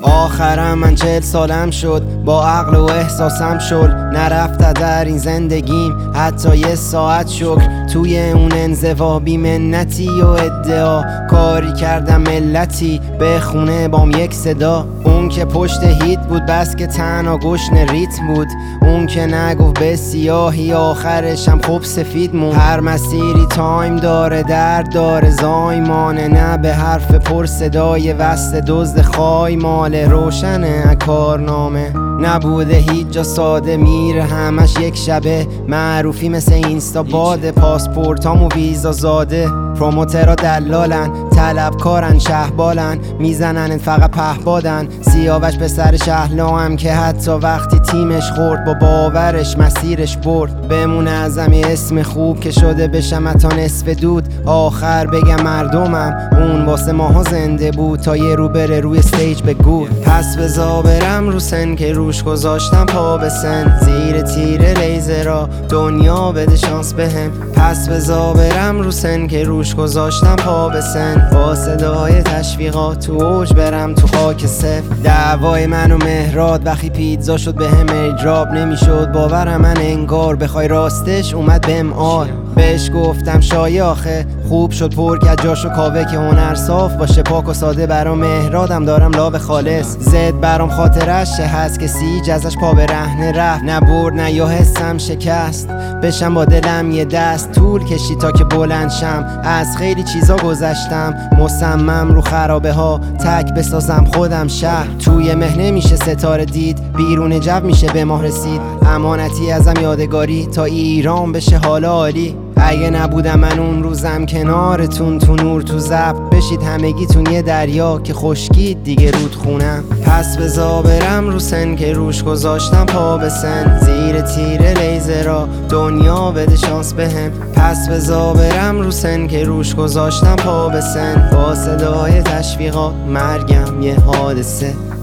آخرم من 40 سالم شد، با عقل و احساسم شل. نرفته در این زندگیم حتی یه ساعت شکر. توی اون انزوا بی منتی و ادعا کاری کردم ملتی به خونه بام یک صدا. اون که پشت هیت بود بس که تنها گشن ریتم بود. اون که نگفت به سیاهی آخرش هم خوب سفید مون. هر مسیری تایم داره، درد داره، زایمانه نه به حرف پر صدای وصل دزد خای ماله. روشنه کارنامه نبوده هیچ جا ساده، میره همش یک شبه. معروفی مثل اینستا باده، پاسپورتامو ویزا زاده. پروموترها دلالن، طلبکارن، شهبالن، میزنن فقط پهبادن. سیاوش به سر شهلا هم که حتی وقتی تیمش خورد با باورش مسیرش برد. بمونه ازم یه اسم خوب که شده بشم تا نصف دود. آخر بگم مردمم اون واسه ماها زنده بود تا یه رو بره روی استیج بگو. پس بزا برم رو سن که روش گذاشتم پا به سن. زیر تیر لیزرا دنیا بده شانس بهم. پس بزا برم رو سن که روش گذاشتم پا به سن. با صدای تشویقات تو اوج برم تو خاک صفر. دعوای من و مهراد وقتی پیتزا شد به هم ایدراب نمیشد باورم من انگار. بخوای راستش اومد بهم آر. بهش گفتم شایع آخه خوب شد پر که جاشو کاوه که هنر صاف باشه پاک و ساده. برام مهرادم دارم لاب خالص. زد برام خاطرش هست که سیج ازش پا به رهنه رفت. نه برد نه یا حسم شکست بشم با دلم یه دست. طول کشید تا که بلند شم، از خیلی چیزا گذشتم. مصمم رو خرابه ها تک بسازم خودم شهر. توی مهنه میشه ستاره دید، بیرون جو میشه به ماه رسید. امانتی ازم یادگاری تا ایران بشه حالا عالی. اگه نبودم من اون روزم کنارتون تو نور تو زب بشید همگیتون یه دریا که خشکید دیگه رود خونم. پس بزا برم رو سن که روش گذاشتم پا به سن. زیر تیر لیزرا دنیا بده شانس بهم. پس بزا برم رو سن که روش گذاشتم پا به سن. با صدای تشویقات مرگم یه حادثه.